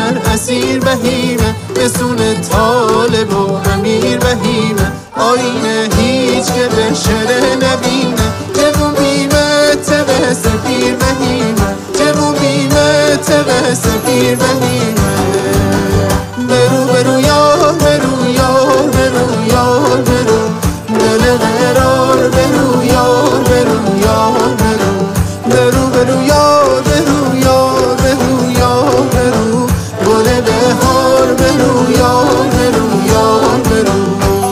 در اسیر بهیمه، بسون طالب و امیر بهیمه، آینه هیچ که به شره نبینه، جوون بیمه تبه سپیر بهیمه، جوون بیمه تبه سپیر بهیمه. برو برو یار برو یار برو یار برو، دل قرار برو یار برو یار برو، برو برو یار برو یار برو یار برو، گل بهار برو یار برو یار برو.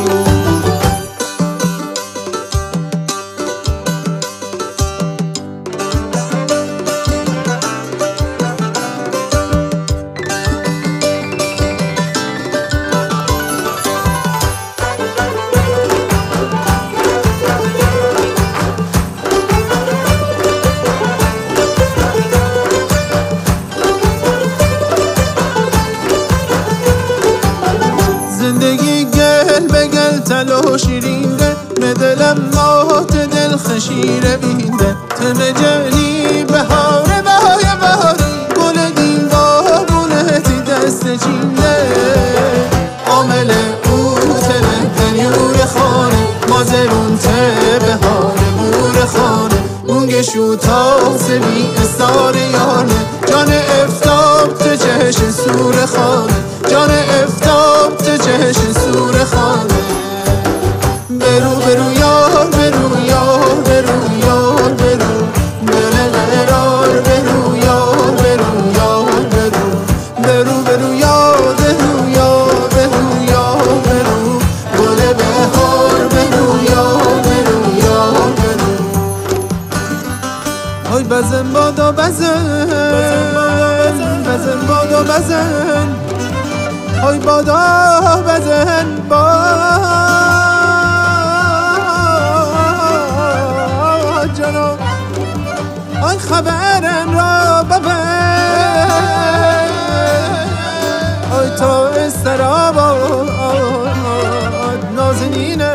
زندگی گل به گل تلا و شیرینده، به دلم مات دل خشیره بینده، تم جنی بهاره بهای بهاری، گل دیوا بونتی دست چینده، عامل او تله دنیور خانه، مازرون ته بهاره مور خانه، مونگشو تاز بی استار یانه، جان افتاب تو چهش سور خانه، جان افتاب تو چهش سور خانه. برو برو یار برو یار برو یار برو، دل قرار برو یار برو یار برو، برو برو یار برو یار برو یار برو، گل بهار برو یار برو یار برو. های بزن بادا بزن بزن بادا بزن، های بادا بزن با جناب، های خبرم را ببر، های تا استراباد نازنینم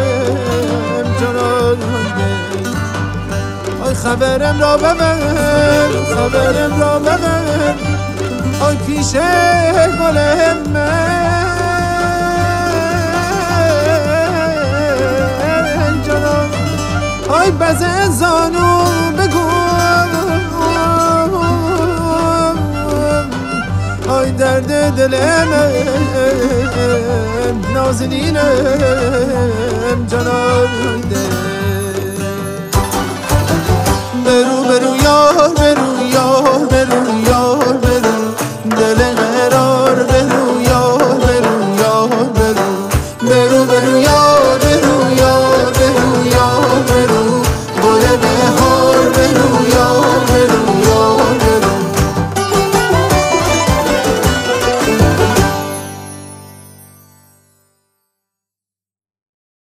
جناب، های خبرم را ببر خبرم را ببر، آی پیش گل من جانم، آی بزن زانو بگو، آی درد دلم نازنینم جانم. برو برو یار برو یار برو یار برو، دل قرار